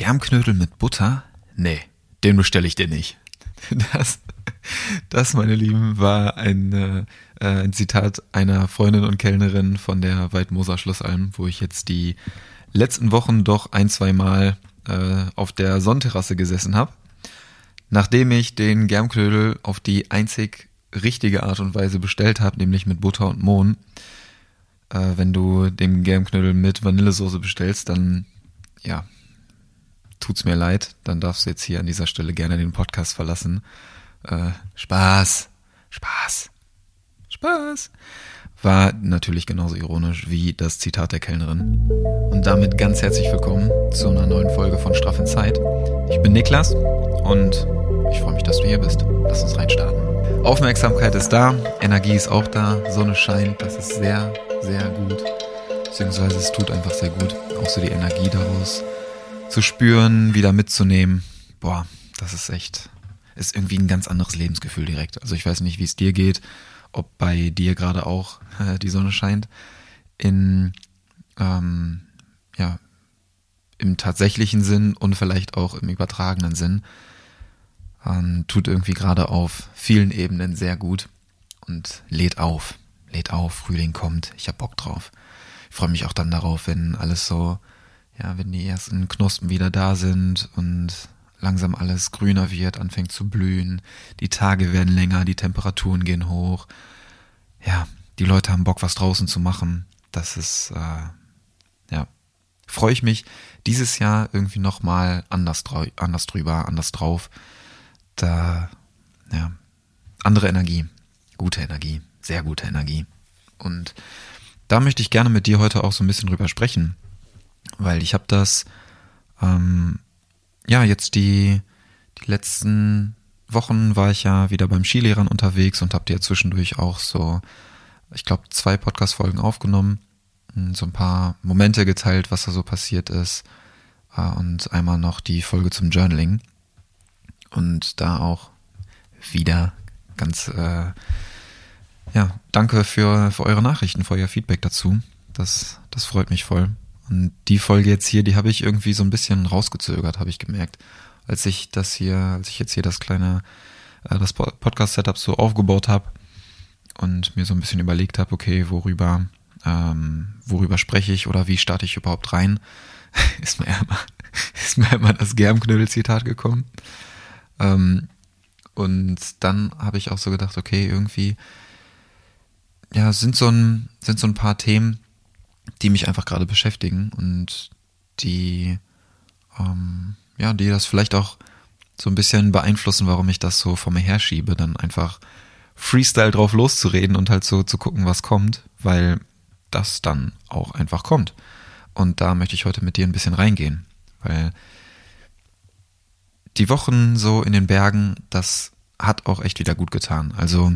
Germknödel mit Butter? Nee, den bestelle ich dir nicht. Das, meine Lieben, war ein Zitat einer Freundin und Kellnerin von der Weidmoser Schlossalm, wo ich jetzt die letzten Wochen doch 1-2 Mal auf der Sonnterrasse gesessen habe. Nachdem ich den Germknödel auf die einzig richtige Art und Weise bestellt habe, nämlich mit Butter und Mohn. Wenn du den Germknödel mit Vanillesoße bestellst, dann, ja, tut's mir leid, dann darfst du jetzt hier an dieser Stelle gerne den Podcast verlassen. Spaß. War natürlich genauso ironisch wie das Zitat der Kellnerin. Und damit ganz herzlich willkommen zu einer neuen Folge von Straff in Zeit. Ich bin Niklas und ich freue mich, dass du hier bist. Lass uns reinstarten. Aufmerksamkeit ist da, Energie ist auch da, Sonne scheint, das ist sehr, sehr gut. Beziehungsweise es tut einfach sehr gut, auch so die Energie daraus zu spüren, wieder mitzunehmen. Boah, das ist irgendwie ein ganz anderes Lebensgefühl direkt. Also ich weiß nicht, wie es dir geht, ob bei dir gerade auch die Sonne scheint. Im tatsächlichen Sinn und vielleicht auch im übertragenen Sinn. Tut irgendwie gerade auf vielen Ebenen sehr gut und lädt auf, Frühling kommt, ich hab Bock drauf. Ich freue mich auch dann darauf, wenn alles so, ja, wenn die ersten Knospen wieder da sind und langsam alles grüner wird, anfängt zu blühen, die Tage werden länger, die Temperaturen gehen hoch, ja, die Leute haben Bock, was draußen zu machen, das ist, freue ich mich dieses Jahr irgendwie nochmal anders drauf, da, ja, andere Energie, gute Energie, sehr gute Energie. Und da möchte ich gerne mit dir heute auch so ein bisschen drüber sprechen, weil ich habe das, jetzt die letzten Wochen war ich ja wieder beim Skilehrern unterwegs und habe dir zwischendurch auch so, ich glaube, 2 Podcast-Folgen aufgenommen, so ein paar Momente geteilt, was da so passiert ist und einmal noch die Folge zum Journaling. Und da auch wieder ganz, danke für eure Nachrichten, für euer Feedback dazu. Das freut mich voll. Und die Folge jetzt hier, die habe ich irgendwie so ein bisschen rausgezögert, habe ich gemerkt. Als ich jetzt hier das Podcast-Setup so aufgebaut habe und mir so ein bisschen überlegt habe, okay, worüber spreche ich oder wie starte ich überhaupt rein, ist mir immer das Germknödel-Zitat gekommen. Und dann habe ich auch so gedacht, okay, irgendwie, ja, sind so ein paar Themen, die mich einfach gerade beschäftigen und die das vielleicht auch so ein bisschen beeinflussen, warum ich das so vor mir herschiebe, dann einfach Freestyle drauf loszureden und halt so zu gucken, was kommt, weil das dann auch einfach kommt. Und da möchte ich heute mit dir ein bisschen reingehen, weil die Wochen so in den Bergen, das hat auch echt wieder gut getan. Also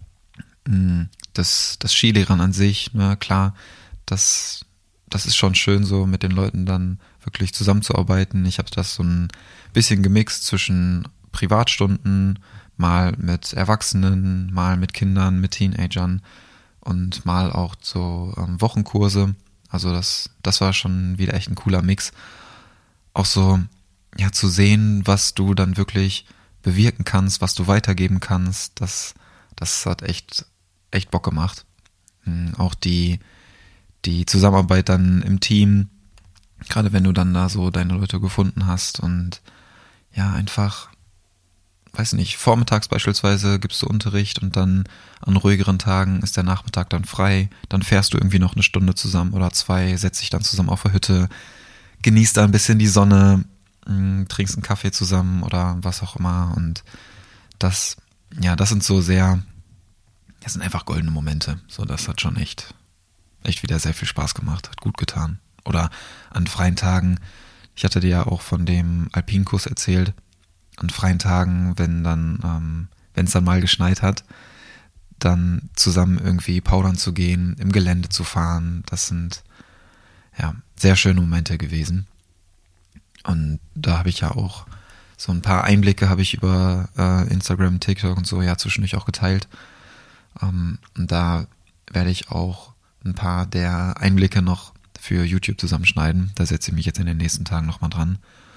das Skilehrern an sich, na klar, das ist schon schön, so mit den Leuten dann wirklich zusammenzuarbeiten. Ich habe das so ein bisschen gemixt zwischen Privatstunden, mal mit Erwachsenen, mal mit Kindern, mit Teenagern und mal auch so Wochenkurse. Also das war schon wieder echt ein cooler Mix. Auch so, ja, zu sehen, was du dann wirklich bewirken kannst, was du weitergeben kannst, das hat echt Bock gemacht. Auch die Zusammenarbeit dann im Team, gerade wenn du dann da so deine Leute gefunden hast und ja, einfach, weiß nicht, vormittags beispielsweise gibst du Unterricht und dann an ruhigeren Tagen ist der Nachmittag dann frei, dann fährst du irgendwie noch 1 Stunde zusammen oder 2, setzt dich dann zusammen auf der Hütte, genießt da ein bisschen die Sonne, trinkst einen Kaffee zusammen oder was auch immer und das sind einfach goldene Momente. So, das hat schon echt wieder sehr viel Spaß gemacht, hat gut getan. Oder an freien Tagen, ich hatte dir ja auch von dem Alpinkurs erzählt, an freien Tagen, wenn es dann mal geschneit hat, dann zusammen irgendwie powdern zu gehen, im Gelände zu fahren, das sind ja sehr schöne Momente gewesen. Und da habe ich ja auch so ein paar Einblicke habe ich über Instagram, TikTok und so ja zwischendurch auch geteilt. Und da werde ich auch ein paar der Einblicke noch für YouTube zusammenschneiden. Da setze ich mich jetzt in den nächsten Tagen nochmal dran.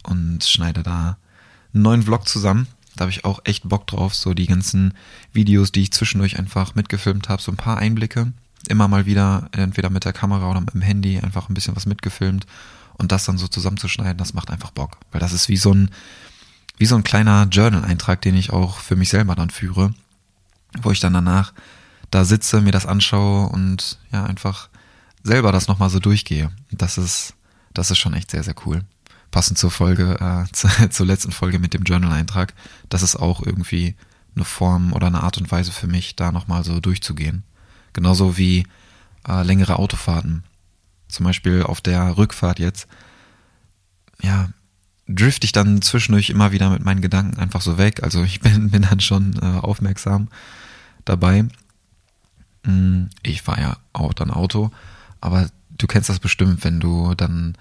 und schneide da einen neuen Vlog zusammen. Da habe ich auch echt Bock drauf, so die ganzen Videos, die ich zwischendurch einfach mitgefilmt habe, so ein paar Einblicke, immer mal wieder, entweder mit der Kamera oder mit dem Handy, einfach ein bisschen was mitgefilmt und das dann so zusammenzuschneiden, das macht einfach Bock, weil das ist wie so ein kleiner Journal-Eintrag, den ich auch für mich selber dann führe, wo ich dann danach da sitze, mir das anschaue und ja, einfach selber das nochmal so durchgehe. Das ist schon echt sehr, sehr cool. Passend zur Folge, zur letzten Folge mit dem Journal-Eintrag, das ist auch irgendwie eine Form oder eine Art und Weise für mich, da nochmal so durchzugehen. Genauso wie längere Autofahrten. Zum Beispiel auf der Rückfahrt jetzt, ja, drifte ich dann zwischendurch immer wieder mit meinen Gedanken einfach so weg. Also ich bin dann schon aufmerksam dabei. Ich fahre ja auch dann Auto, aber du kennst das bestimmt, wenn du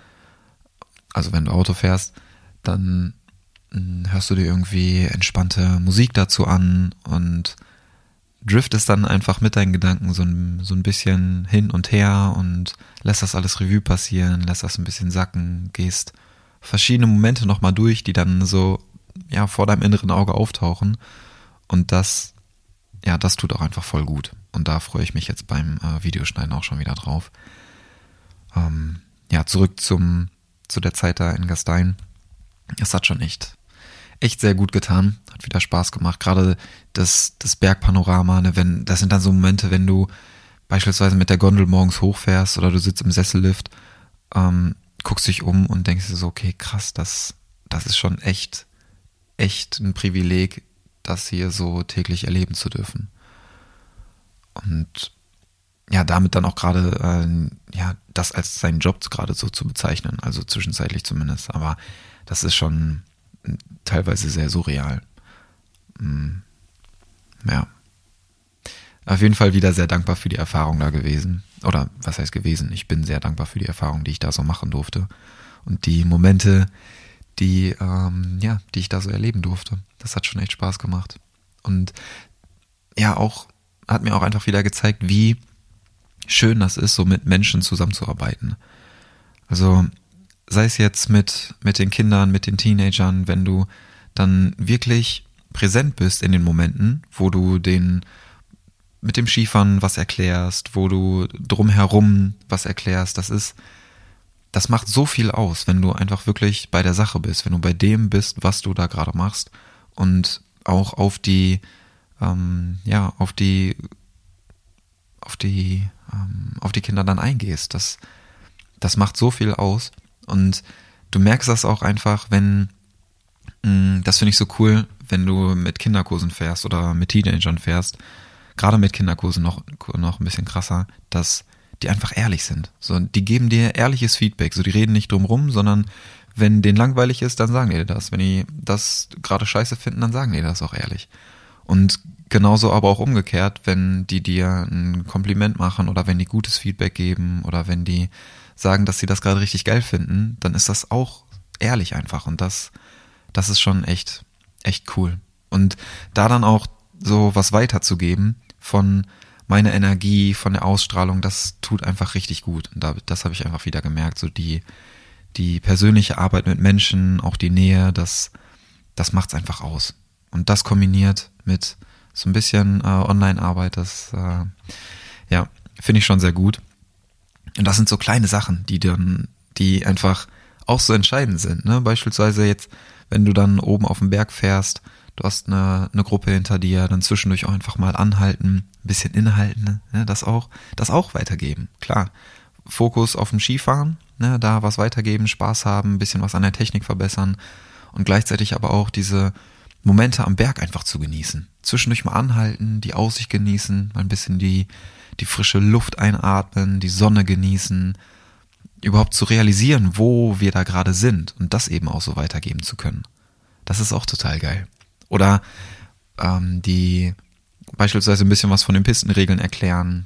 Auto fährst, dann hörst du dir irgendwie entspannte Musik dazu an und driftest dann einfach mit deinen Gedanken so ein bisschen hin und her und lässt das alles Revue passieren, lässt das ein bisschen sacken, gehst verschiedene Momente nochmal durch, die dann so ja vor deinem inneren Auge auftauchen und das tut auch einfach voll gut und da freue ich mich jetzt beim Videoschneiden auch schon wieder drauf. Zurück zu der Zeit da in Gastein. Es hat schon echt sehr gut getan, hat wieder Spaß gemacht, gerade das Bergpanorama, ne, das sind dann so Momente, wenn du beispielsweise mit der Gondel morgens hochfährst oder du sitzt im Sessellift, guckst dich um und denkst dir so, okay, krass, das ist schon echt ein Privileg, das hier so täglich erleben zu dürfen. Und ja, damit dann auch gerade, das als seinen Job gerade so zu bezeichnen, also zwischenzeitlich zumindest, aber das ist schon teilweise sehr surreal. Ja. Auf jeden Fall wieder sehr dankbar für die Erfahrung da gewesen. Oder was heißt gewesen? Ich bin sehr dankbar für die Erfahrung, die ich da so machen durfte. Und die Momente, die ich da so erleben durfte. Das hat schon echt Spaß gemacht. Und ja, hat mir auch einfach wieder gezeigt, wie schön das ist, so mit Menschen zusammenzuarbeiten. Also sei es jetzt mit den Kindern, mit den Teenagern, wenn du dann wirklich präsent bist in den Momenten, wo du mit dem Skifahren was erklärst, wo du drumherum was erklärst, das macht so viel aus, wenn du einfach wirklich bei der Sache bist, wenn du bei dem bist, was du da gerade machst und auch auf die Kinder dann eingehst. Das macht so viel aus und du merkst das auch einfach, das finde ich so cool, wenn du mit Kinderkursen fährst oder mit Teenagern fährst, gerade mit Kinderkursen noch ein bisschen krasser, dass die einfach ehrlich sind. So, die geben dir ehrliches Feedback, so die reden nicht drum rum, sondern wenn denen langweilig ist, dann sagen die dir das. Wenn die das gerade scheiße finden, dann sagen die das auch ehrlich. Und genauso aber auch umgekehrt, wenn die dir ein Kompliment machen oder wenn die gutes Feedback geben oder wenn die sagen, dass sie das gerade richtig geil finden, dann ist das auch ehrlich einfach und das ist schon echt cool. Und da dann auch so was weiterzugeben von meiner Energie, von der Ausstrahlung, das tut einfach richtig gut. Und das habe ich einfach wieder gemerkt, so die persönliche Arbeit mit Menschen, auch die Nähe, das macht's einfach aus. Und das kombiniert mit so ein bisschen Online-Arbeit, das finde ich schon sehr gut. Und das sind so kleine Sachen, die einfach auch so entscheidend sind. Ne? Beispielsweise jetzt, wenn du dann oben auf dem Berg fährst, du hast eine Gruppe hinter dir, dann zwischendurch auch einfach mal anhalten, ein bisschen innehalten, ne? Das auch weitergeben. Klar, Fokus auf dem Skifahren, ne? Da was weitergeben, Spaß haben, ein bisschen was an der Technik verbessern und gleichzeitig aber auch diese Momente am Berg einfach zu genießen. Zwischendurch mal anhalten, die Aussicht genießen, mal ein bisschen die frische Luft einatmen, die Sonne genießen, überhaupt zu realisieren, wo wir da gerade sind und das eben auch so weitergeben zu können. Das ist auch total geil. Oder beispielsweise ein bisschen was von den Pistenregeln erklären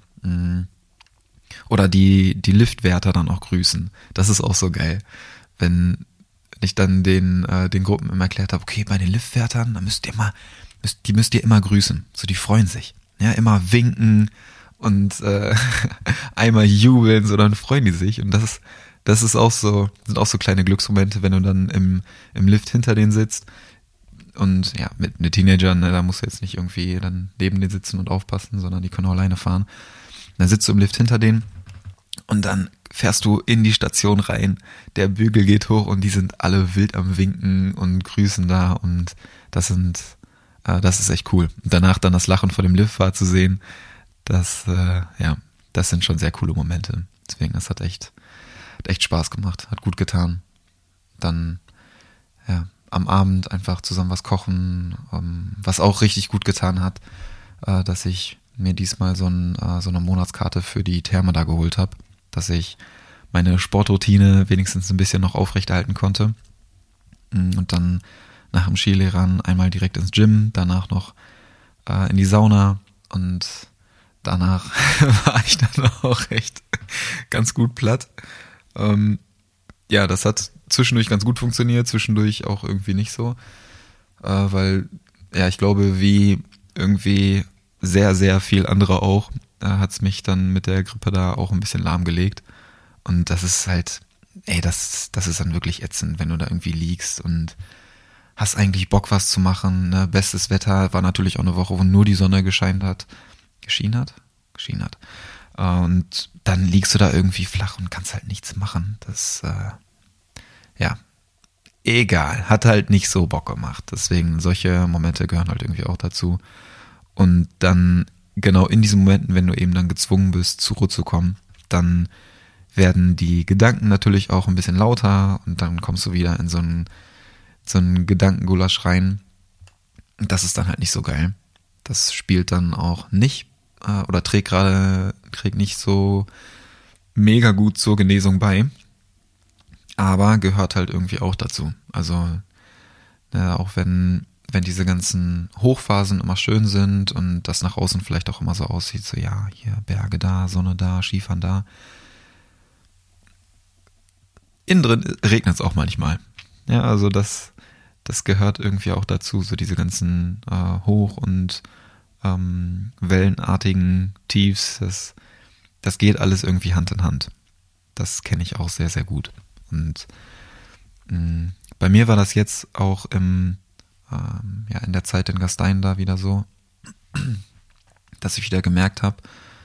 oder die Liftwärter dann auch grüßen. Das ist auch so geil. Wenn ich dann den Gruppen immer erklärt habe, okay, bei den Liftwärtern, da müsst ihr immer grüßen. So, die freuen sich. Ja, immer winken und einmal jubeln, so dann freuen die sich. Und das das ist auch so, sind auch so kleine Glücksmomente, wenn du dann im Lift hinter denen sitzt. Und ja, mit Teenagern, ne, da musst du jetzt nicht irgendwie dann neben denen sitzen und aufpassen, sondern die können auch alleine fahren. Dann sitzt du im Lift hinter denen und dann fährst du in die Station rein, der Bügel geht hoch und die sind alle wild am Winken und grüßen da und das ist echt cool. Und danach dann das Lachen vor dem Liftfahrer zu sehen, das sind schon sehr coole Momente. Deswegen, das hat echt Spaß gemacht, hat gut getan. Dann, ja, am Abend einfach zusammen was kochen, was auch richtig gut getan hat, dass ich mir diesmal so eine Monatskarte für die Therme da geholt habe, dass ich meine Sportroutine wenigstens ein bisschen noch aufrechterhalten konnte. Und dann nach dem Skilehrern einmal direkt ins Gym, danach noch in die Sauna und danach war ich dann auch echt ganz gut platt. Ja, das hat zwischendurch ganz gut funktioniert, zwischendurch auch irgendwie nicht so, weil, ja, ich glaube, wie irgendwie sehr, sehr viel andere auch, hat es mich dann mit der Grippe da auch ein bisschen lahmgelegt. Und das ist halt, das ist dann wirklich ätzend, wenn du da irgendwie liegst und hast eigentlich Bock, was zu machen. Ne? Bestes Wetter, war natürlich auch eine Woche, wo nur die Sonne geschienen hat. Und dann liegst du da irgendwie flach und kannst halt nichts machen. Das, egal, hat halt nicht so Bock gemacht. Deswegen, solche Momente gehören halt irgendwie auch dazu. Und dann, genau in diesen Momenten, wenn du eben dann gezwungen bist, zur Ruhe zu kommen, dann werden die Gedanken natürlich auch ein bisschen lauter und dann kommst du wieder in so einen Gedankengulasch rein. Und das ist dann halt nicht so geil. Das spielt dann auch nicht oder trägt nicht so mega gut zur Genesung bei, aber gehört halt irgendwie auch dazu. Also auch wenn diese ganzen Hochphasen immer schön sind und das nach außen vielleicht auch immer so aussieht, so ja, hier Berge da, Sonne da, Skifahren da. Innen drin regnet es auch manchmal. Ja, also das gehört irgendwie auch dazu, so diese ganzen Hoch- und wellenartigen Tiefs, das geht alles irgendwie Hand in Hand. Das kenne ich auch sehr, sehr gut. Und bei mir war das jetzt auch in der Zeit in Gastein da wieder so, dass ich wieder gemerkt habe,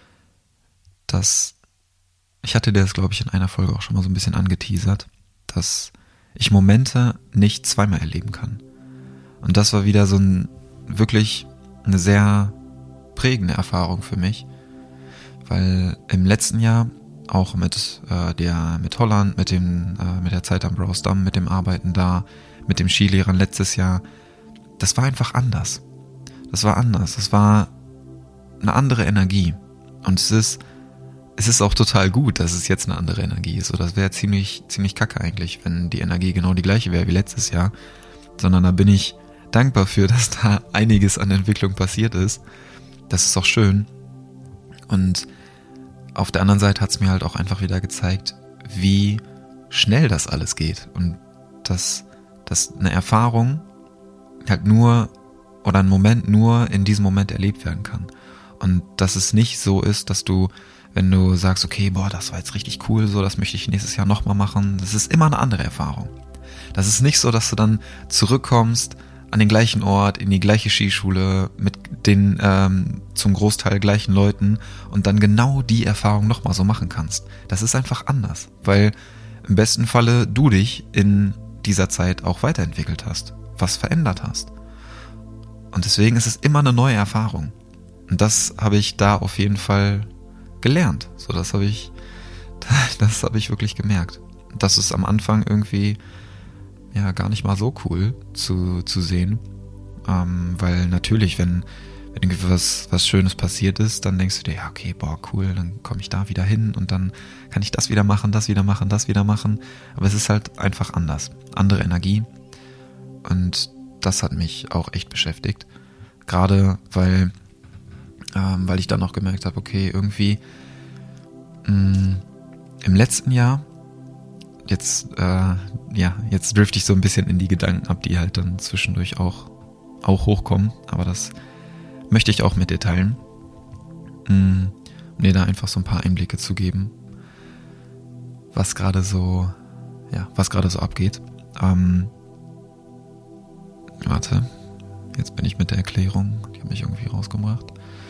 dass ich hatte das, glaube ich, in einer Folge auch schon mal so ein bisschen angeteasert, dass ich Momente nicht zweimal erleben kann. Und das war wieder so wirklich eine sehr prägende Erfahrung für mich, weil im letzten Jahr auch mit Holland, mit der Zeit am Browsdamm, mit dem Arbeiten da, mit dem Skilehrern letztes Jahr, das war einfach anders. Das war anders. Das war eine andere Energie. Und es ist auch total gut, dass es jetzt eine andere Energie ist. So, das wäre ziemlich, ziemlich kacke eigentlich, wenn die Energie genau die gleiche wäre wie letztes Jahr. Sondern da bin ich dankbar für, dass da einiges an Entwicklung passiert ist. Das ist auch schön. Und auf der anderen Seite hat es mir halt auch einfach wieder gezeigt, wie schnell das alles geht. Und dass eine Erfahrung halt nur oder ein Moment nur in diesem Moment erlebt werden kann. Und dass es nicht so ist, dass du, wenn du sagst, okay, boah, das war jetzt richtig cool, so, das möchte ich nächstes Jahr nochmal machen, das ist immer eine andere Erfahrung. Das ist nicht so, dass du dann zurückkommst an den gleichen Ort, in die gleiche Skischule, mit den zum Großteil gleichen Leuten und dann genau die Erfahrung nochmal so machen kannst. Das ist einfach anders, weil im besten Falle du dich in dieser Zeit auch weiterentwickelt hast, was verändert hast. Und deswegen ist es immer eine neue Erfahrung. Und das habe ich da auf jeden Fall gelernt. So, das habe ich wirklich gemerkt. Das ist am Anfang irgendwie ja gar nicht mal so cool zu sehen. Weil natürlich, wenn irgendwie was Schönes passiert ist, dann denkst du dir, ja, okay, boah, cool, dann komme ich da wieder hin und dann kann ich das wieder machen. Aber es ist halt einfach anders. Andere Energie. Und das hat mich auch echt beschäftigt. Gerade weil ich dann auch gemerkt habe, okay, irgendwie im letzten Jahr, jetzt drifte ich so ein bisschen in die Gedanken ab, die halt dann zwischendurch auch hochkommen, aber das möchte ich auch mit dir teilen, um dir da einfach so ein paar Einblicke zu geben. was gerade so abgeht. Warte, jetzt bin ich mit der Erklärung, die hat mich irgendwie rausgebracht.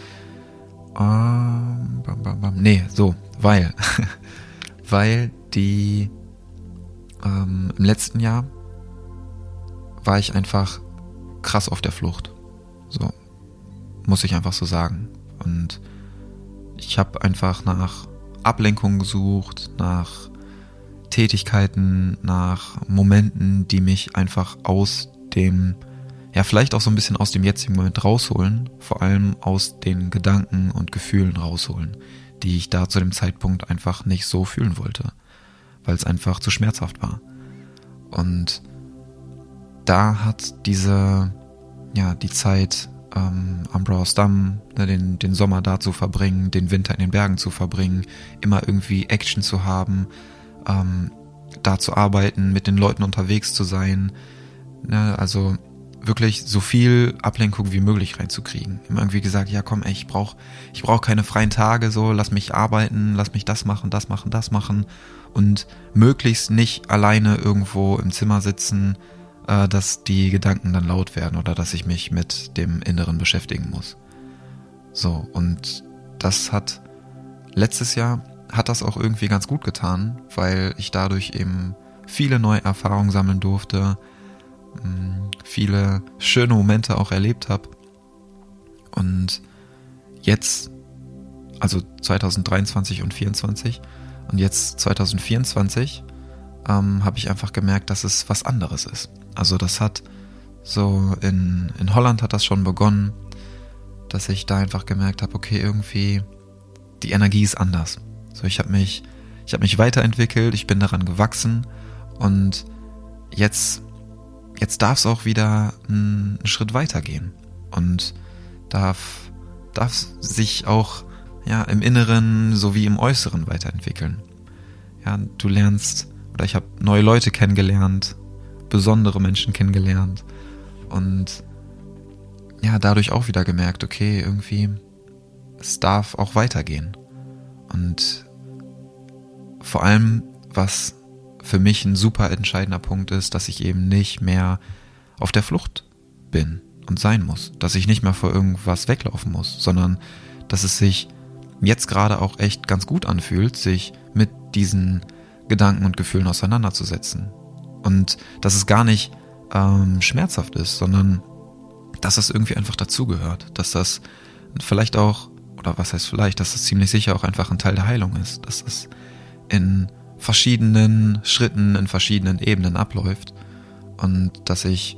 Weil die im letzten Jahr war ich einfach krass auf der Flucht. So, muss ich einfach so sagen. Und ich habe einfach nach Ablenkung gesucht, nach Tätigkeiten, nach Momenten, die mich einfach aus dem, ja vielleicht auch so ein bisschen aus dem jetzigen Moment rausholen, vor allem aus den Gedanken und Gefühlen rausholen, die ich da zu dem Zeitpunkt einfach nicht so fühlen wollte, weil es einfach zu schmerzhaft war. Und da hat die Zeit am Brauersdamm, den Sommer da zu verbringen, den Winter in den Bergen zu verbringen, immer irgendwie Action zu haben, da zu arbeiten, mit den Leuten unterwegs zu sein, ne, also wirklich so viel Ablenkung wie möglich reinzukriegen. Immer irgendwie gesagt, ja komm, ey, ich brauch keine freien Tage, so, lass mich arbeiten, lass mich das machen und möglichst nicht alleine irgendwo im Zimmer sitzen, dass die Gedanken dann laut werden oder dass ich mich mit dem Inneren beschäftigen muss. So, und letztes Jahr hat das auch irgendwie ganz gut getan, weil ich dadurch eben viele neue Erfahrungen sammeln durfte, viele schöne Momente auch erlebt habe. Und jetzt, also 2023 und 2024 und jetzt 2024, habe ich einfach gemerkt, dass es was anderes ist. Also das hat so in Holland hat das schon begonnen, dass ich da einfach gemerkt habe, okay, irgendwie die Energie ist anders. So, ich habe mich weiterentwickelt, ich bin daran gewachsen und jetzt darf es auch wieder einen Schritt weitergehen und darf sich auch ja im Inneren sowie im Äußeren weiterentwickeln. Ja, du lernst, oder ich habe neue Leute kennengelernt, besondere Menschen kennengelernt und ja, dadurch auch wieder gemerkt, okay, irgendwie, es darf auch weitergehen. Und vor allem, was für mich ein super entscheidender Punkt ist, dass ich eben nicht mehr auf der Flucht bin und sein muss, dass ich nicht mehr vor irgendwas weglaufen muss, sondern dass es sich jetzt gerade auch echt ganz gut anfühlt, sich mit diesen Gedanken und Gefühlen auseinanderzusetzen. Und dass es gar nicht schmerzhaft ist, sondern dass das irgendwie einfach dazugehört, dass das vielleicht auch, oder was heißt vielleicht, dass das ziemlich sicher auch einfach ein Teil der Heilung ist, dass das in verschiedenen Schritten, in verschiedenen Ebenen abläuft und dass ich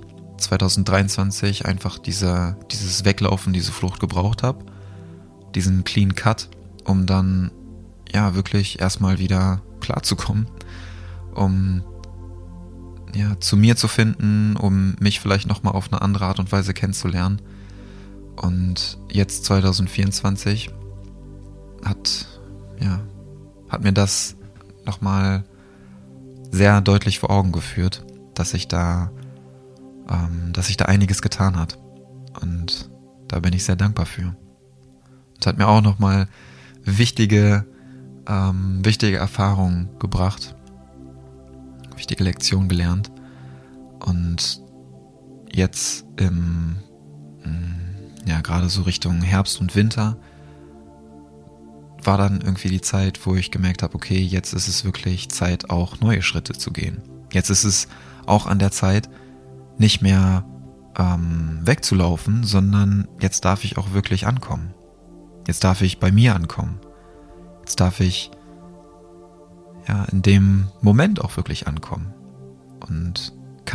2023 einfach dieses Weglaufen, diese Flucht gebraucht habe, diesen Clean Cut, um dann ja wirklich erstmal wieder klarzukommen, um ja zu mir zu finden, um mich vielleicht nochmal auf eine andere Art und Weise kennenzulernen. Und jetzt 2024 hat mir das nochmal sehr deutlich vor Augen geführt, dass sich da einiges getan hat. Und da bin ich sehr dankbar für. Es hat mir auch nochmal wichtige Erfahrungen gebracht, wichtige Lektionen gelernt. Und jetzt gerade so Richtung Herbst und Winter war dann irgendwie die Zeit, wo ich gemerkt habe, okay, jetzt ist es wirklich Zeit, auch neue Schritte zu gehen. Jetzt ist es auch an der Zeit, nicht mehr wegzulaufen, sondern jetzt darf ich auch wirklich ankommen. Jetzt darf ich bei mir ankommen. Jetzt darf ich ja in dem Moment auch wirklich ankommen und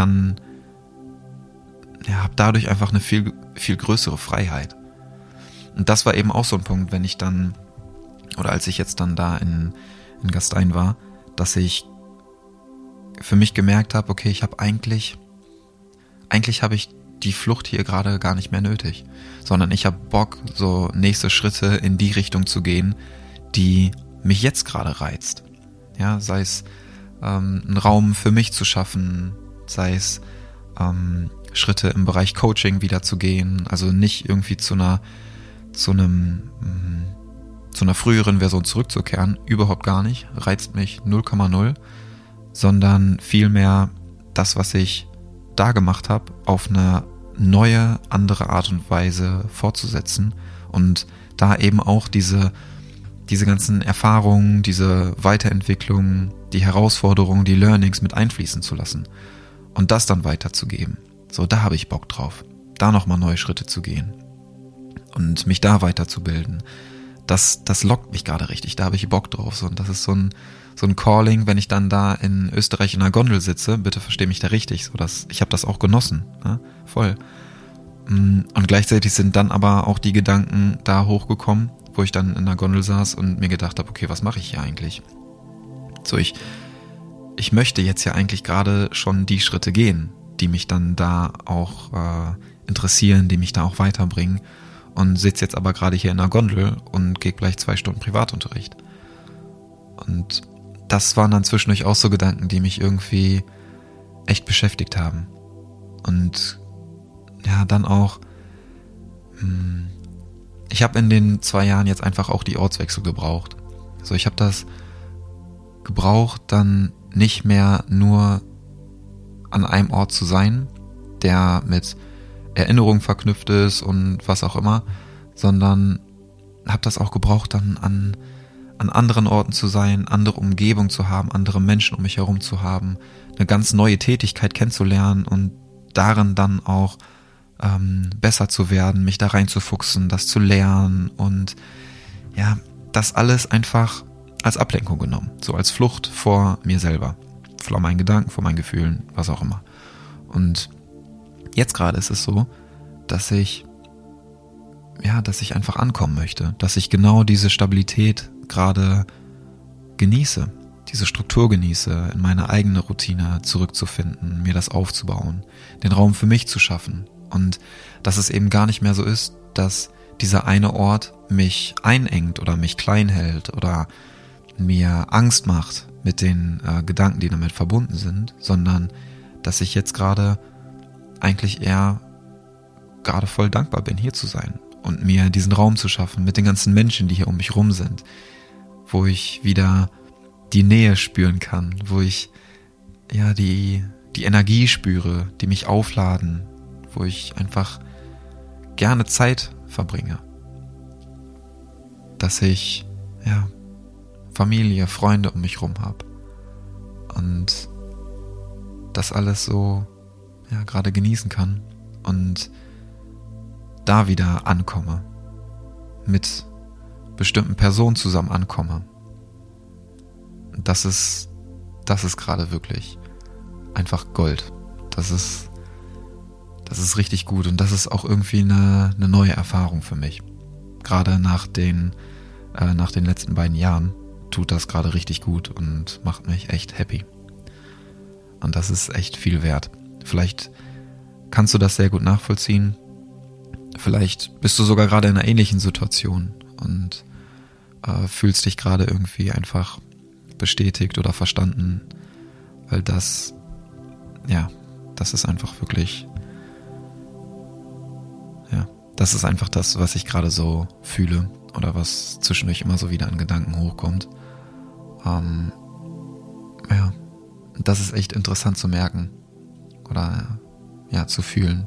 habe dadurch einfach eine viel, viel größere Freiheit. Und das war eben auch so ein Punkt, als ich jetzt dann da in Gastein war, dass ich für mich gemerkt habe, okay, eigentlich habe ich die Flucht hier gerade gar nicht mehr nötig, sondern ich habe Bock, so nächste Schritte in die Richtung zu gehen, die mich jetzt gerade reizt. Ja, sei es einen Raum für mich zu schaffen, sei es Schritte im Bereich Coaching wieder zu gehen, also nicht irgendwie zu einem zu einer früheren Version zurückzukehren, überhaupt gar nicht, reizt mich 0,0, sondern vielmehr das, was ich da gemacht habe, auf eine neue, andere Art und Weise fortzusetzen und da eben auch diese ganzen Erfahrungen, diese Weiterentwicklung, die Herausforderungen, die Learnings mit einfließen zu lassen und das dann weiterzugeben. So, da habe ich Bock drauf, da nochmal neue Schritte zu gehen und mich da weiterzubilden. Das lockt mich gerade richtig, da habe ich Bock drauf. So, und das ist so ein Calling, wenn ich dann da in Österreich in einer Gondel sitze, bitte versteh mich da richtig, so dass ich habe das auch genossen, ne? Voll. Und gleichzeitig sind dann aber auch die Gedanken da hochgekommen, wo ich dann in der Gondel saß und mir gedacht habe, okay, was mache ich hier eigentlich? So, ich möchte jetzt ja eigentlich gerade schon die Schritte gehen, die mich dann da auch interessieren, die mich da auch weiterbringen und sitze jetzt aber gerade hier in der Gondel und gehe gleich 2 Stunden Privatunterricht. Und das waren dann zwischendurch auch so Gedanken, die mich irgendwie echt beschäftigt haben. Und ja, dann auch, ich habe in den 2 Jahren jetzt einfach auch die Ortswechsel gebraucht. So, ich habe das gebraucht, dann nicht mehr nur an einem Ort zu sein, der mit Erinnerungen verknüpft ist und was auch immer, sondern habe das auch gebraucht, dann an anderen Orten zu sein, andere Umgebung zu haben, andere Menschen um mich herum zu haben, eine ganz neue Tätigkeit kennenzulernen und darin dann auch besser zu werden, mich da reinzufuchsen, das zu lernen und ja, das alles einfach als Ablenkung genommen, so als Flucht vor mir selber, vor meinen Gedanken, vor meinen Gefühlen, was auch immer. Und jetzt gerade ist es so, dass ich einfach ankommen möchte, dass ich genau diese Stabilität gerade genieße, diese Struktur genieße, in meine eigene Routine zurückzufinden, mir das aufzubauen, den Raum für mich zu schaffen und dass es eben gar nicht mehr so ist, dass dieser eine Ort mich einengt oder mich klein hält oder mir Angst macht mit den Gedanken, die damit verbunden sind, sondern dass ich jetzt gerade eigentlich eher gerade voll dankbar bin, hier zu sein und mir diesen Raum zu schaffen mit den ganzen Menschen, die hier um mich rum sind, wo ich wieder die Nähe spüren kann, wo ich ja die Energie spüre, die mich aufladen, wo ich einfach gerne Zeit verbringe, dass ich ja Familie, Freunde um mich rum habe und das alles so ja gerade genießen kann und da wieder ankomme, mit bestimmten Personen zusammen ankomme. Das ist gerade wirklich einfach Gold. Das ist richtig gut und das ist auch irgendwie eine neue Erfahrung für mich. Gerade nach den letzten 2 Jahren tut das gerade richtig gut und macht mich echt happy. Und das ist echt viel wert. Vielleicht kannst du das sehr gut nachvollziehen. Vielleicht bist du sogar gerade in einer ähnlichen Situation und fühlst dich gerade irgendwie einfach bestätigt oder verstanden, weil das ist einfach wirklich, das ist einfach das, was ich gerade so fühle oder was zwischendurch immer so wieder an Gedanken hochkommt. Das ist echt interessant zu merken oder zu fühlen,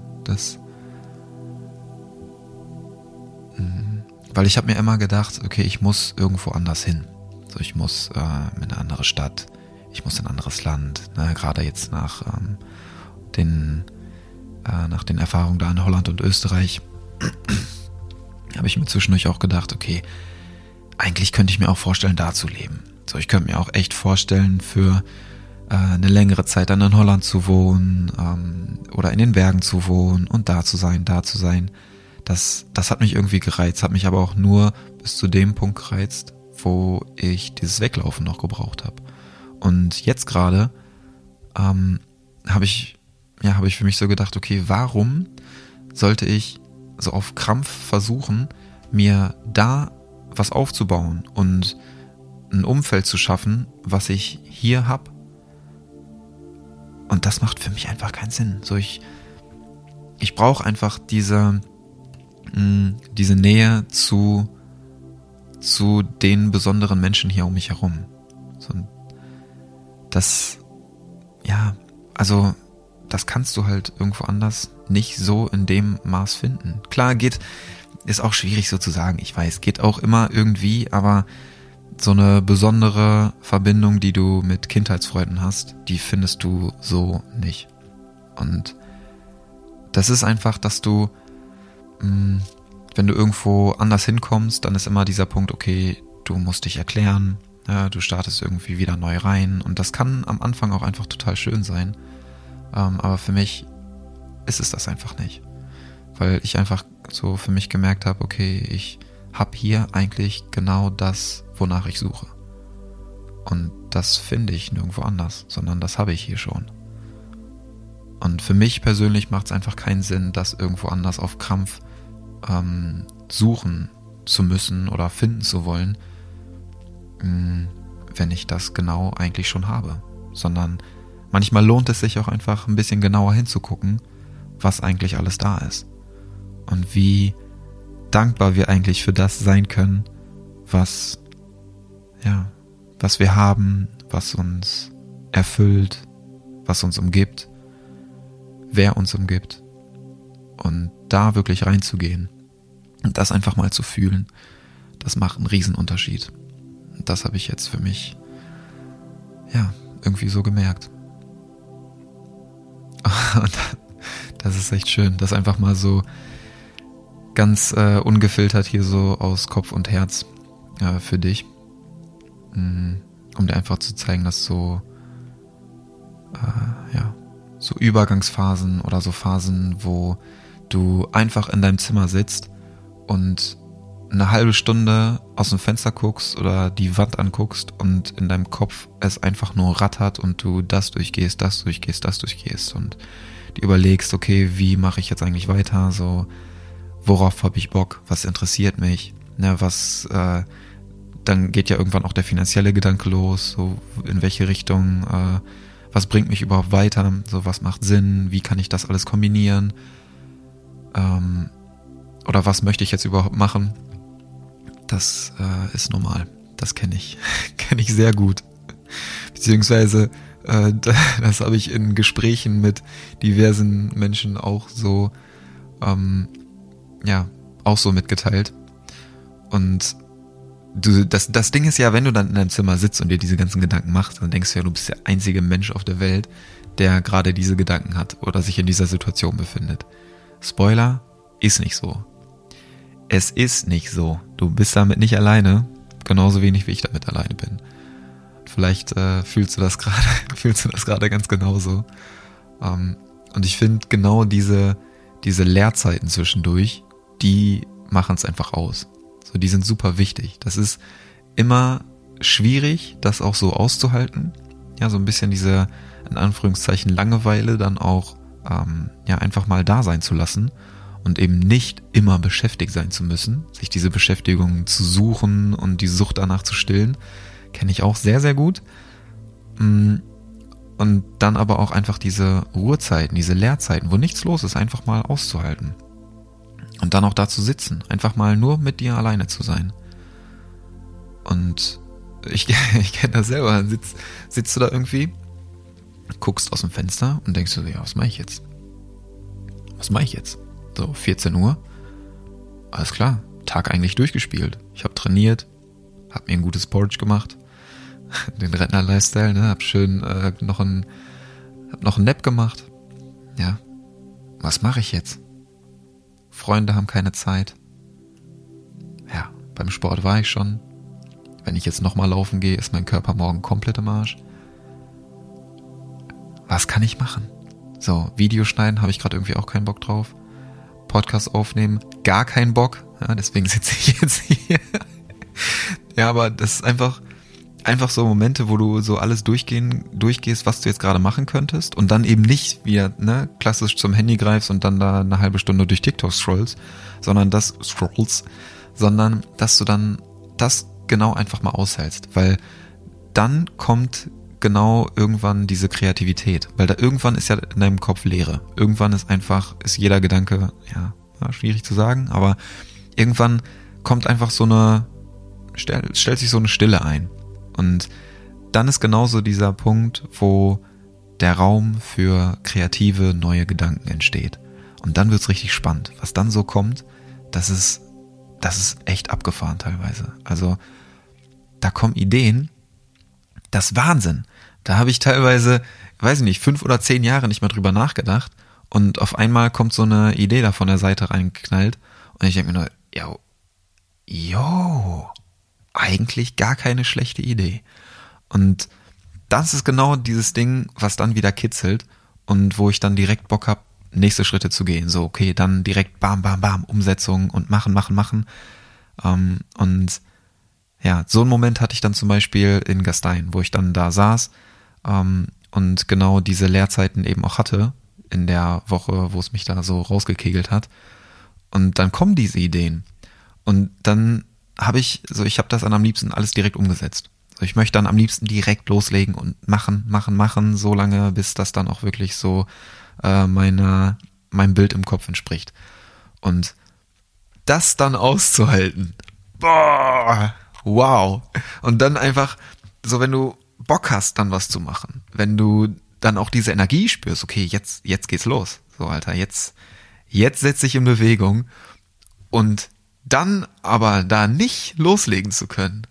weil ich habe mir immer gedacht, okay, ich muss irgendwo anders hin. So, ich muss in eine andere Stadt, ich muss in ein anderes Land, ne? Gerade jetzt nach den Erfahrungen da in Holland und Österreich habe ich mir zwischendurch auch gedacht, okay, eigentlich könnte ich mir auch vorstellen, da zu leben. So, ich könnte mir auch echt vorstellen, für eine längere Zeit dann in Holland zu wohnen oder in den Bergen zu wohnen und da zu sein. Das hat mich irgendwie gereizt, hat mich aber auch nur bis zu dem Punkt gereizt, wo ich dieses Weglaufen noch gebraucht habe. Und jetzt gerade habe ich für mich so gedacht, okay, warum sollte ich so auf Krampf versuchen, mir da was aufzubauen und ein Umfeld zu schaffen, was ich hier habe? Und das macht für mich einfach keinen Sinn. So, ich brauche einfach diese Nähe zu zu den besonderen Menschen hier um mich herum. So, das, ja, also das kannst du halt irgendwo anders nicht so in dem Maß finden. Klar, ist auch schwierig so zu sagen, ich weiß, geht auch immer irgendwie, aber so eine besondere Verbindung, die du mit Kindheitsfreunden hast, die findest du so nicht. Und das ist einfach, dass du, wenn du irgendwo anders hinkommst, dann ist immer dieser Punkt, okay, du musst dich erklären, ja, du startest irgendwie wieder neu rein und das kann am Anfang auch einfach total schön sein, aber für mich ist es das einfach nicht, weil ich einfach so für mich gemerkt habe, okay, ich habe hier eigentlich genau das, wonach ich suche und das finde ich nirgendwo anders, sondern das habe ich hier schon. Und für mich persönlich macht es einfach keinen Sinn, das irgendwo anders auf Krampf suchen zu müssen oder finden zu wollen, wenn ich das genau eigentlich schon habe. Sondern manchmal lohnt es sich auch einfach ein bisschen genauer hinzugucken, was eigentlich alles da ist. Und wie dankbar wir eigentlich für das sein können, was wir haben, was uns erfüllt, was uns umgibt, wer uns umgibt. Und da wirklich reinzugehen und das einfach mal zu fühlen, das macht einen Riesenunterschied. Und das habe ich jetzt für mich, irgendwie so gemerkt. Und das ist echt schön, das einfach mal so ganz ungefiltert hier so aus Kopf und Herz für dich, um dir einfach zu zeigen, dass so Übergangsphasen oder so Phasen, wo du einfach in deinem Zimmer sitzt und eine halbe Stunde aus dem Fenster guckst oder die Wand anguckst und in deinem Kopf es einfach nur rattert und du das durchgehst und dir überlegst, okay, wie mache ich jetzt eigentlich weiter, so, worauf habe ich Bock, was interessiert mich, dann geht ja irgendwann auch der finanzielle Gedanke los, so in welche Richtung, was bringt mich überhaupt weiter, so was macht Sinn, wie kann ich das alles kombinieren, oder was möchte ich jetzt überhaupt machen. Das ist normal, das kenne ich sehr gut, beziehungsweise das habe ich in Gesprächen mit diversen Menschen auch so auch so mitgeteilt. Und das Ding ist ja, wenn du dann in deinem Zimmer sitzt und dir diese ganzen Gedanken machst, dann denkst du ja, du bist der einzige Mensch auf der Welt, der gerade diese Gedanken hat oder sich in dieser Situation befindet. Spoiler, ist nicht so. Es ist nicht so. Du bist damit nicht alleine, genauso wenig wie ich damit alleine bin. Vielleicht fühlst du das gerade ganz genauso. Und ich finde genau diese Leerzeiten zwischendurch, die machen es einfach aus. So, die sind super wichtig. Das ist immer schwierig, das auch so auszuhalten. Ja, so ein bisschen diese, in Anführungszeichen, Langeweile dann auch einfach mal da sein zu lassen und eben nicht immer beschäftigt sein zu müssen, sich diese Beschäftigung zu suchen und die Sucht danach zu stillen, kenne ich auch sehr, sehr gut. Und dann aber auch einfach diese Ruhezeiten, diese Leerzeiten, wo nichts los ist, einfach mal auszuhalten. Und dann auch da zu sitzen, einfach mal nur mit dir alleine zu sein. Und ich kenne das selber, sitzt du da irgendwie, guckst aus dem Fenster und denkst du, ja, was mache ich jetzt? So, 14 Uhr, alles klar, Tag eigentlich durchgespielt. Ich habe trainiert, habe mir ein gutes Porridge gemacht, den Rentner-Lifestyle, ne, hab schön noch einen Nap gemacht. Ja, was mache ich jetzt? Freunde haben keine Zeit. Ja, beim Sport war ich schon. Wenn ich jetzt nochmal laufen gehe, ist mein Körper morgen komplett im Arsch. Was kann ich machen? So, Video schneiden habe ich gerade irgendwie auch keinen Bock drauf. Podcast aufnehmen, gar keinen Bock. Ja, deswegen sitze ich jetzt hier. Ja, aber das ist einfach so Momente, wo du so alles durchgehst, was du jetzt gerade machen könntest und dann eben nicht wieder klassisch zum Handy greifst und dann da eine halbe Stunde durch TikTok scrollst, sondern dass du dann das genau einfach mal aushältst, weil dann kommt genau irgendwann diese Kreativität, weil da irgendwann ist ja in deinem Kopf Leere. Irgendwann ist jeder Gedanke, schwierig zu sagen, aber irgendwann kommt einfach so eine stellt sich so eine Stille ein. Und dann ist genauso dieser Punkt, wo der Raum für kreative, neue Gedanken entsteht. Und dann wird's richtig spannend. Was dann so kommt, das ist echt abgefahren teilweise. Also da kommen Ideen, das ist Wahnsinn. Da habe ich teilweise, weiß ich nicht, 5 oder 10 Jahre nicht mehr drüber nachgedacht und auf einmal kommt so eine Idee da von der Seite reingeknallt und ich denke mir nur, jo, eigentlich gar keine schlechte Idee. Und das ist genau dieses Ding, was dann wieder kitzelt und wo ich dann direkt Bock habe, nächste Schritte zu gehen. So, okay, dann direkt bam, bam, bam, Umsetzung und machen. Und ja, so einen Moment hatte ich dann zum Beispiel in Gastein, wo ich dann da saß und genau diese Leerzeiten eben auch hatte in der Woche, wo es mich da so rausgekegelt hat. Und dann kommen diese Ideen. Und dann ich habe das dann am liebsten alles direkt umgesetzt. Also ich möchte dann am liebsten direkt loslegen und machen, so lange, bis das dann auch wirklich so meinem Bild im Kopf entspricht. Und das dann auszuhalten, boah, wow. Und dann einfach, so wenn du Bock hast, dann was zu machen, wenn du dann auch diese Energie spürst, okay, jetzt geht's los. So, Alter, jetzt setz dich in Bewegung und dann aber da nicht loslegen zu können.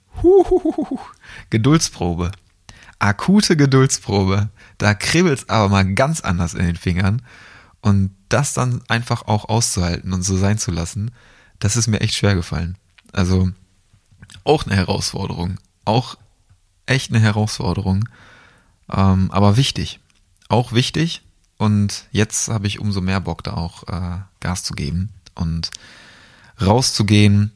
Geduldsprobe. Akute Geduldsprobe. Da kribbelt's aber mal ganz anders in den Fingern. Und das dann einfach auch auszuhalten und so sein zu lassen, das ist mir echt schwer gefallen. Also auch eine Herausforderung. Auch echt eine Herausforderung. Aber wichtig. Auch wichtig. Und jetzt habe ich umso mehr Bock, da auch Gas zu geben und rauszugehen.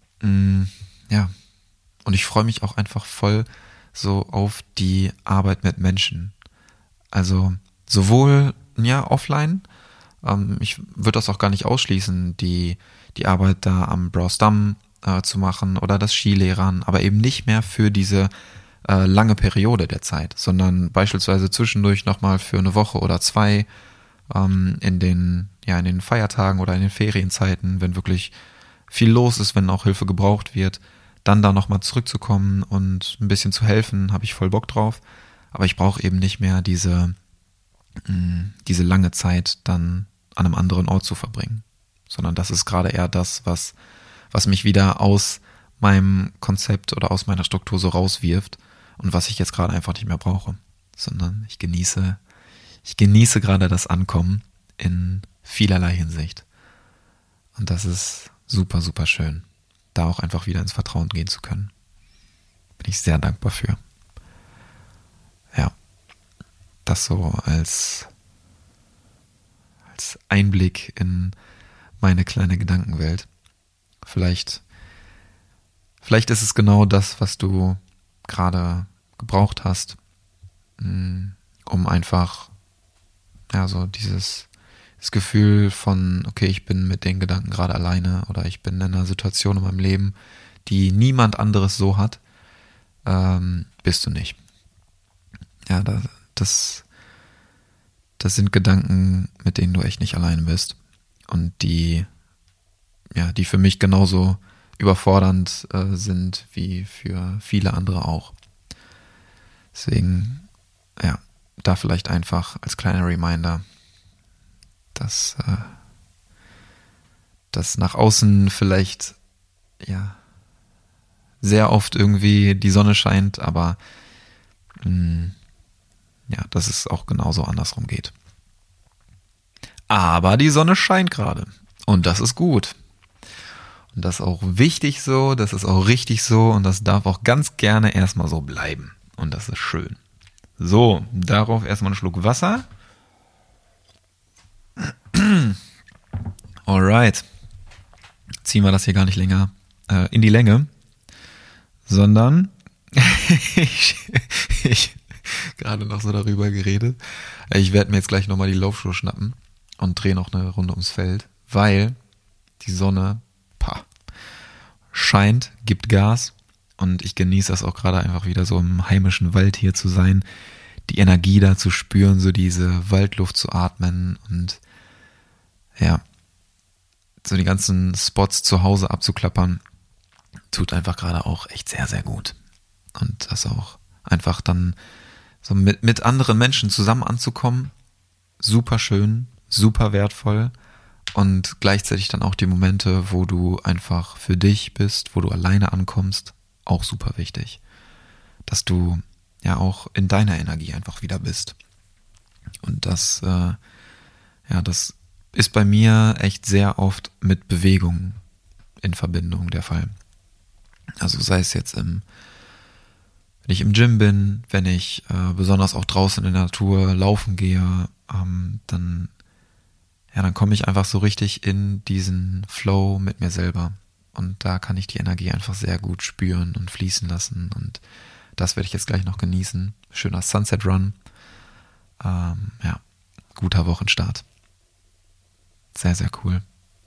Ja. Und ich freue mich auch einfach voll so auf die Arbeit mit Menschen. Also sowohl offline, ich würde das auch gar nicht ausschließen, die Arbeit da am Browsdamm zu machen oder das Skilehrern, aber eben nicht mehr für diese lange Periode der Zeit, sondern beispielsweise zwischendurch nochmal für eine Woche oder 2 in den Feiertagen oder in den Ferienzeiten, wenn wirklich viel los ist, wenn auch Hilfe gebraucht wird, dann da nochmal zurückzukommen und ein bisschen zu helfen, habe ich voll Bock drauf. Aber ich brauche eben nicht mehr diese lange Zeit dann an einem anderen Ort zu verbringen. Sondern das ist gerade eher das, was mich wieder aus meinem Konzept oder aus meiner Struktur so rauswirft und was ich jetzt gerade einfach nicht mehr brauche. Sondern ich genieße gerade das Ankommen in vielerlei Hinsicht. Und das ist super, super schön, da auch einfach wieder ins Vertrauen gehen zu können. Bin ich sehr dankbar für. Ja, das so als Einblick in meine kleine Gedankenwelt. Vielleicht ist es genau das, was du gerade gebraucht hast, um einfach so dieses Gefühl von, okay, ich bin mit den Gedanken gerade alleine oder ich bin in einer Situation in meinem Leben, die niemand anderes so hat, bist du nicht. Ja, das sind Gedanken, mit denen du echt nicht alleine bist und die für mich genauso überfordernd sind wie für viele andere auch. Deswegen, da vielleicht einfach als kleiner Reminder, dass nach außen vielleicht sehr oft irgendwie die Sonne scheint, aber dass es auch genauso andersrum geht. Aber die Sonne scheint gerade und das ist gut. Und das ist auch wichtig so, das ist auch richtig so und das darf auch ganz gerne erstmal so bleiben. Und das ist schön. So, darauf erstmal einen Schluck Wasser. Alright. Ziehen wir das hier gar nicht länger in die Länge, sondern ich gerade noch so darüber geredet. Ich werde mir jetzt gleich nochmal die Laufschuhe schnappen und drehe noch eine Runde ums Feld, weil die Sonne scheint, gibt Gas und ich genieße das auch gerade einfach wieder so im heimischen Wald hier zu sein, die Energie da zu spüren, so diese Waldluft zu atmen und so die ganzen Spots zu Hause abzuklappern tut einfach gerade auch echt sehr, sehr gut. Und das auch einfach dann so mit anderen Menschen zusammen anzukommen, super schön, super wertvoll und gleichzeitig dann auch die Momente, wo du einfach für dich bist, wo du alleine ankommst, auch super wichtig. Dass du ja auch in deiner Energie einfach wieder bist. Und das ist bei mir echt sehr oft mit Bewegung in Verbindung der Fall. Also sei es jetzt wenn ich im Gym bin, wenn ich besonders auch draußen in der Natur laufen gehe, dann komme ich einfach so richtig in diesen Flow mit mir selber. Und da kann ich die Energie einfach sehr gut spüren und fließen lassen. Und das werde ich jetzt gleich noch genießen. Schöner Sunset Run. Guter Wochenstart. Sehr, sehr cool.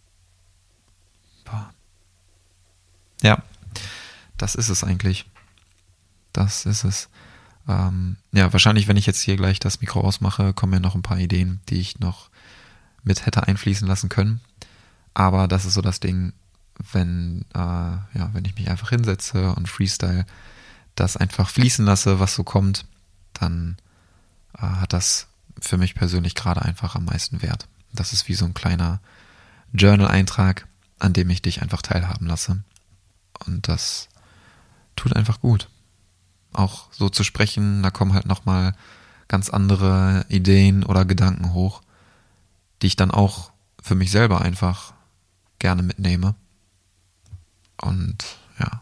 Boah. Ja, das ist es eigentlich. Das ist es. Wahrscheinlich, wenn ich jetzt hier gleich das Mikro ausmache, kommen mir noch ein paar Ideen, die ich noch mit hätte einfließen lassen können. Aber das ist so das Ding, wenn ich mich einfach hinsetze und Freestyle das einfach fließen lasse, was so kommt, dann hat das für mich persönlich gerade einfach am meisten Wert. Das ist wie so ein kleiner Journal-Eintrag, an dem ich dich einfach teilhaben lasse. Und das tut einfach gut. Auch so zu sprechen, da kommen halt nochmal ganz andere Ideen oder Gedanken hoch, die ich dann auch für mich selber einfach gerne mitnehme. Und ja,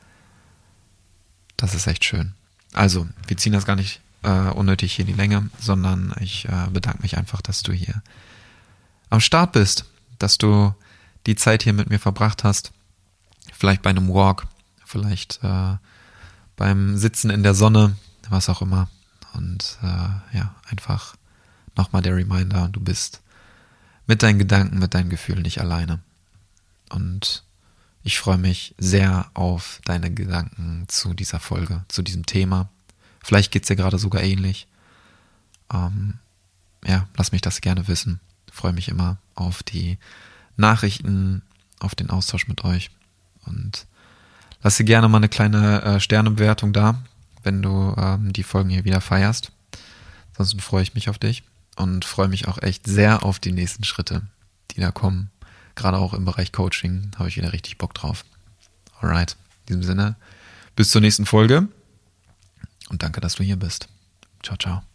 das ist echt schön. Also, wir ziehen das gar nicht unnötig hier in die Länge, sondern ich bedanke mich einfach, dass du hier am Start bist, dass du die Zeit hier mit mir verbracht hast. Vielleicht bei einem Walk, vielleicht beim Sitzen in der Sonne, was auch immer. Und einfach nochmal der Reminder, du bist mit deinen Gedanken, mit deinen Gefühlen nicht alleine. Und ich freue mich sehr auf deine Gedanken zu dieser Folge, zu diesem Thema. Vielleicht geht's dir gerade sogar ähnlich. Lass mich das gerne wissen. Ich freue mich immer auf die Nachrichten, auf den Austausch mit euch. Und lass dir gerne mal eine kleine Sternebewertung da, wenn du die Folgen hier wieder feierst. Ansonsten freue ich mich auf dich und freue mich auch echt sehr auf die nächsten Schritte, die da kommen. Gerade auch im Bereich Coaching habe ich wieder richtig Bock drauf. Alright, in diesem Sinne, bis zur nächsten Folge und danke, dass du hier bist. Ciao, ciao.